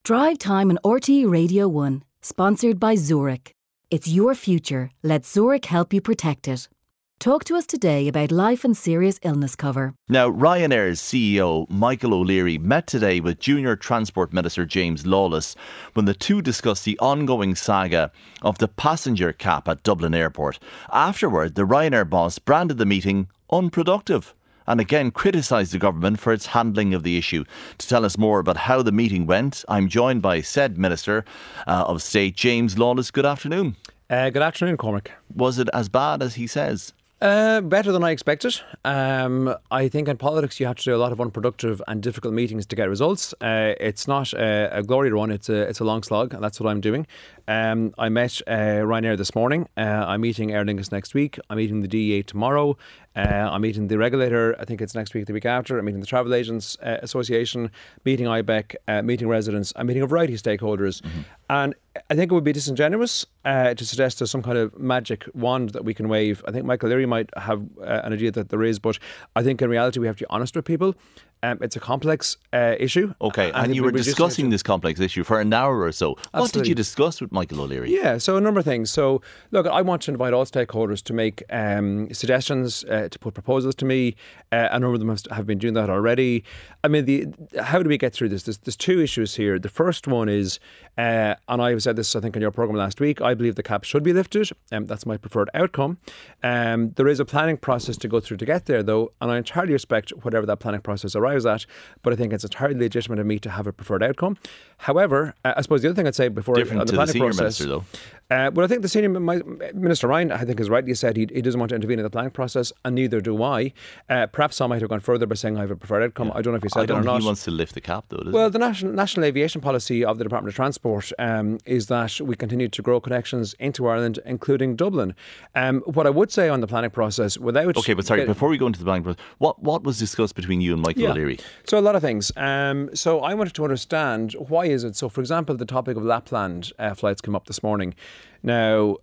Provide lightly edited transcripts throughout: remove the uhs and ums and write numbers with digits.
Drive Time on RTE Radio 1, sponsored by Zurich. It's your future. Let Zurich help you protect it. Talk to us today about life and serious illness cover. Now, Ryanair's CEO Michael O'Leary met today with Junior Transport Minister James Lawless when the two discussed the ongoing saga of the passenger cap at Dublin Airport. Afterward, the Ryanair boss branded the meeting unproductive and again criticised the government for its handling of the issue. To tell us more about how the meeting went, I'm joined by said Minister of State, James Lawless. Good afternoon. Good afternoon, Cormac. Was it as bad as he says? Better than I expected. I think in politics you have to do a lot of unproductive and difficult meetings to get results. It's not a glory run, it's a long slog, and that's what I'm doing. I met Ryanair this morning. I'm meeting Aer Lingus next week. I'm meeting the DEA tomorrow. I'm meeting the regulator, I think it's next week, the week after. I'm meeting the Travel Agents Association, meeting IBEC, meeting residents. I'm meeting a variety of stakeholders. Mm-hmm. And I think it would be disingenuous to suggest there's some kind of magic wand that we can wave. I think Michael Leary might have an idea that there is, but I think in reality we have to be honest with people. It's a complex issue. Okay, and you were discussing this complex issue for an hour or so. Absolutely. What did you discuss with Michael O'Leary? Yeah, so a number of things. So, look, I want to invite all stakeholders to make suggestions, to put proposals to me. A number of them have been doing that already. I mean, how do we get through this? There's two issues here. The first one is, and I said this, I think, on your programme last week, I believe the cap should be lifted. That's my preferred outcome. There is a planning process to go through to get there, though, and I entirely respect whatever that planning process arrives at, but I think it's entirely legitimate of me to have a preferred outcome. However, I suppose the other thing I'd say before different on the to planning the senior process, minister, though. Well, I think the senior Minister Ryan, I think, has rightly said he doesn't want to intervene in the planning process, and neither do I. Perhaps I might have gone further by saying I have a preferred outcome. Yeah. I don't know if he said that or not. I don't think he wants to lift the cap, though, does Well, the national aviation policy of the Department of Transport is that we continue to grow connections into Ireland, including Dublin. What I would say on the planning process, without... Okay, but sorry, before we go into the planning process, what was discussed between you and Michael O'Leary? So a lot of things. So I wanted to understand, why is it? So, for example, the topic of Lapland flights came up this morning. Now,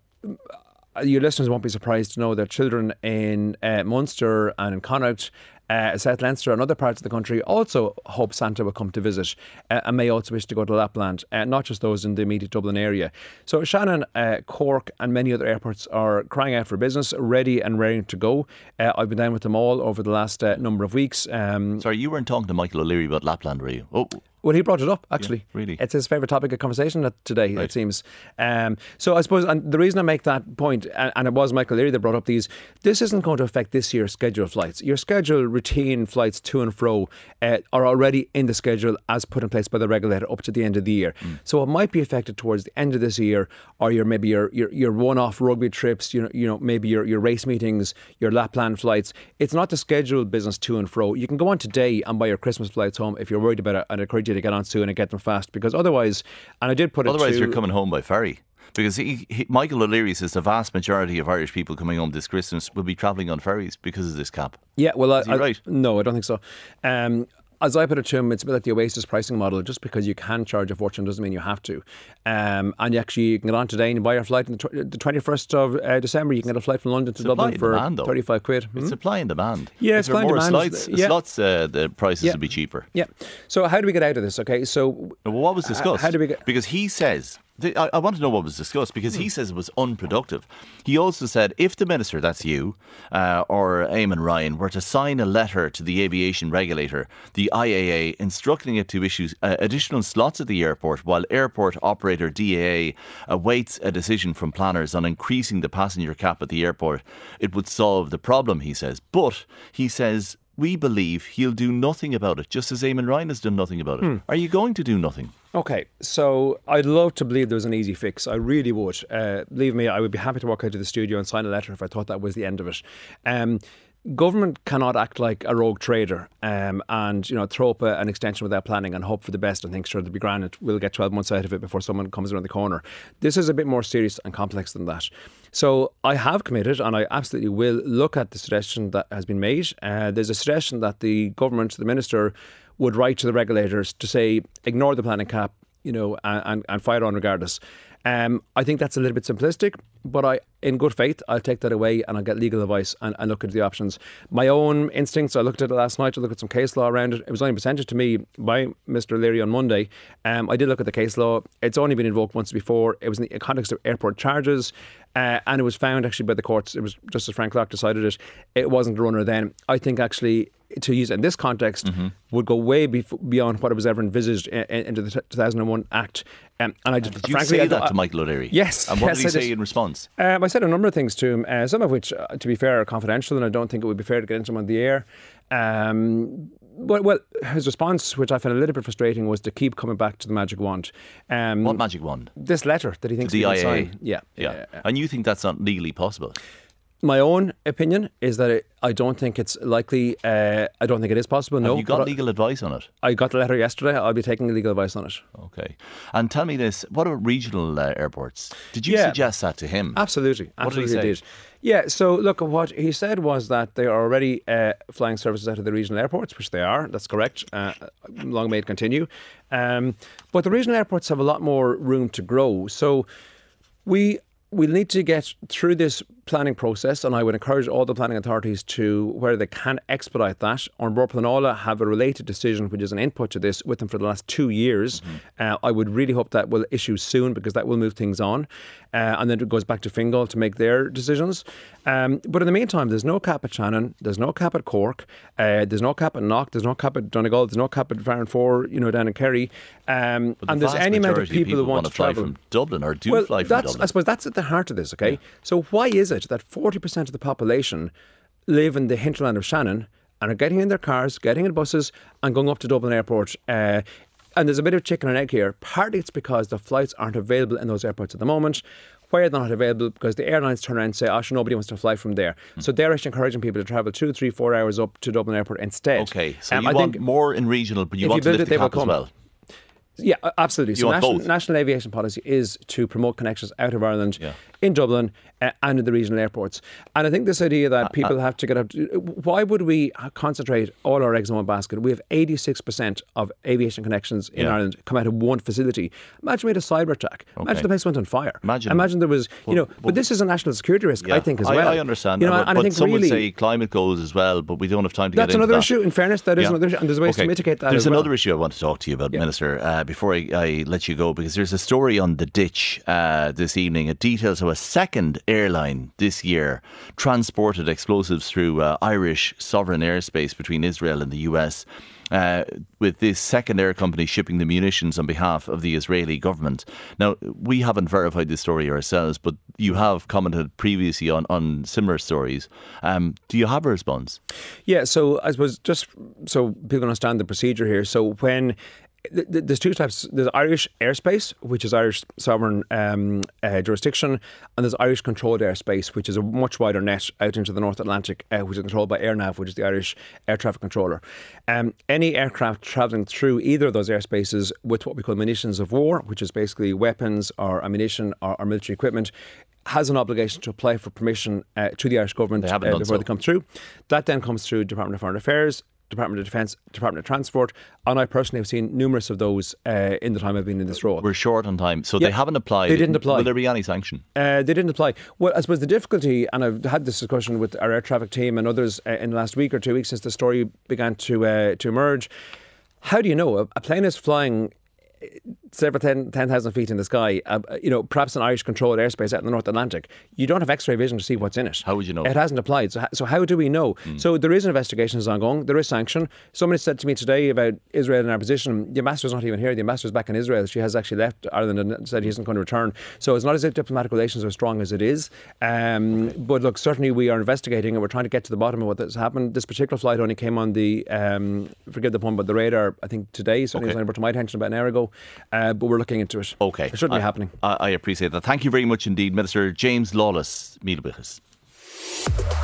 your listeners won't be surprised to know that children in Munster and in Connaught, South Leinster and other parts of the country also hope Santa will come to visit and may also wish to go to Lapland, not just those in the immediate Dublin area. So Shannon, Cork and many other airports are crying out for business, ready and raring to go. I've been down with them all over the last number of weeks. Sorry, you weren't talking to Michael O'Leary about Lapland, were you? Oh. Well, he brought it up, actually. Yeah, really? It's his favourite topic of conversation today, right. It seems. So I suppose, and the reason I make that point, and it was Michael Leary that brought up these, this isn't going to affect this year's scheduled flights. Your scheduled routine flights to and fro are already in the schedule as put in place by the regulator up to the end of the year. So it might be affected towards the end of this year, or your one-off rugby trips, maybe your race meetings, your Lapland flights. It's not the scheduled business to and fro. You can go on today and buy your Christmas flights home if you're worried about it, and I encourage you to get on soon and get them fast, because otherwise, and I did put it otherwise you're coming home by ferry, because Michael O'Leary says the vast majority of Irish people coming home this Christmas will be travelling on ferries because of this cap. Yeah, well, is he right? No, I don't think so. As I put it to him, it's a bit like the Oasis pricing model. Just because you can charge a fortune doesn't mean you have to. And you can get on today and buy your flight on the 21st of December. You can get a flight from London to Dublin for £35. It's supply and demand. Yeah, it's supply and demand. Slots, the prices will be cheaper. Yeah. So how do we get out of this? Okay, so... Well, what was discussed? How do we get... Because he says... I want to know what was discussed, because he says it was unproductive. He also said if the minister, that's you, or Eamon Ryan, were to sign a letter to the aviation regulator, the IAA, instructing it to issue additional slots at the airport while airport operator DAA awaits a decision from planners on increasing the passenger cap at the airport, it would solve the problem, he says. But he says, we believe he'll do nothing about it, just as Eamon Ryan has done nothing about it. Are you going to do nothing? Okay, so I'd love to believe there's an easy fix. I really would. Believe me, I would be happy to walk out to the studio and sign a letter if I thought that was the end of it. Government cannot act like a rogue trader and throw up an extension without planning and hope for the best and think, sure, they'll be grand, and we'll get 12 months out of it before someone comes around the corner. This is a bit more serious and complex than that. So I have committed, and I absolutely will look at the suggestion that has been made. There's a suggestion that the government, the minister, would write to the regulators to say, ignore the planning cap, and fire on regardless. I think that's a little bit simplistic, but in good faith, I'll take that away and I'll get legal advice and look into the options. My own instincts, I looked at it last night, I looked at some case law around it. It was only presented to me by Mr. Leary on Monday. I did look at the case law. It's only been invoked once before. It was in the context of airport charges, and it was found actually by the courts. It was Justice Frank Clark decided it. It wasn't a runner then. I think actually to use it in this context would go way beyond what it was ever envisaged into the 2001 Act. And I just, did you say that to Michael O'Leary? Yes. And what did he say in response? I said a number of things to him, some of which, to be fair, are confidential, and I don't think it would be fair to get into them on the air. Well, his response, which I found a little bit frustrating, was to keep coming back to the magic wand. What magic wand? This letter that he thinks the he can IA. sign. Yeah. And you think that's not legally possible? My own opinion is that I don't think it's likely. I don't think it is possible. No. Have you got legal advice on it? I got the letter yesterday. I'll be taking legal advice on it. Okay. And tell me this: what about regional airports? Did you suggest that to him? Absolutely. What did he say? Did. Yeah. So look, what he said was that they are already flying services out of the regional airports, which they are. That's correct. Long may it continue. But the regional airports have a lot more room to grow. So we'll need to get through this planning process, and I would encourage all the planning authorities to, where they can, expedite that. Bord Pleanála have a related decision, which is an input to this, with them for the last 2 years. I would really hope that will issue soon, because that will move things on. And then it goes back to Fingal to make their decisions. But in the meantime, there's no cap at Shannon, there's no cap at Cork, there's no cap at Knock, there's no cap at Donegal, there's no cap at Farranfore, down in Kerry. And there's any amount of people who want to fly travel from Dublin or fly from Dublin. I suppose that's at the heart of this, okay? Yeah. So why is it that 40% of the population live in the hinterland of Shannon and are getting in their cars, getting in buses and going up to Dublin Airport? And there's a bit of chicken and egg here. Partly it's because the flights aren't available in those airports at the moment. Why are they not available? Because the airlines turn around and say, nobody wants to fly from there. So they're actually encouraging people to travel 2, 3, 4 hours up to Dublin Airport instead. Okay, so you want more in regional, but you want to lift the cap as well. Yeah, absolutely. So national aviation policy is to promote connections out of Ireland, in Dublin and in the regional airports. And I think this idea that people have to get up to, why would we concentrate all our eggs in one basket? We have 86% of aviation connections in Ireland come out of one facility. Imagine we had a cyber attack. Imagine the place went on fire. Imagine there was, but this is a national security risk, I think, as well. I understand that, but I think some would say climate goals as well, but we don't have time to get into that. That's another issue. In fairness, that is another issue, and there's ways to mitigate that. There's another issue I want to talk to you about, Minister, before I let you go, because there's a story on The Ditch this evening. It details how a second airline this year transported explosives through Irish sovereign airspace between Israel and the US, with this second air company shipping the munitions on behalf of the Israeli government. Now, we haven't verified this story ourselves, but you have commented previously on similar stories. Do you have a response? Yeah, so I suppose just so people understand the procedure here. So when there's two types. There's Irish airspace, which is Irish sovereign jurisdiction, and there's Irish controlled airspace, which is a much wider net out into the North Atlantic, which is controlled by AirNav, which is the Irish air traffic controller. Any aircraft travelling through either of those airspaces with what we call munitions of war, which is basically weapons or ammunition or military equipment, has an obligation to apply for permission to the Irish government before they come through. That then comes through Department of Foreign Affairs, Department of Defence, Department of Transport, and I personally have seen numerous of those in the time I've been in this role. We're short on time, so they haven't applied. They didn't apply. Will there be any sanction? They didn't apply. Well, I suppose the difficulty, and I've had this discussion with our air traffic team and others in the last week or 2 weeks since the story began to emerge. How do you know? A plane is flying several 10,000 feet in the sky, perhaps an Irish controlled airspace out in the North Atlantic. You don't have X-ray vision to see what's in it. How would you know? It hasn't applied. So how do we know? So there is an investigation that's ongoing. There is sanction. Somebody said to me today about Israel and our position. The ambassador's not even here. The ambassador's back in Israel. She has actually left Ireland and said he isn't going to return. So it's not as if diplomatic relations are as strong as it is. But look, certainly we are investigating and we're trying to get to the bottom of what has happened. This particular flight only came on the, forgive the pun, but the radar, I think today. Certainly it was brought to my attention about an hour ago. But we're looking into it. Okay. It shouldn't be happening. I appreciate that. Thank you very much indeed, Minister James Lawless. Míle buíochas.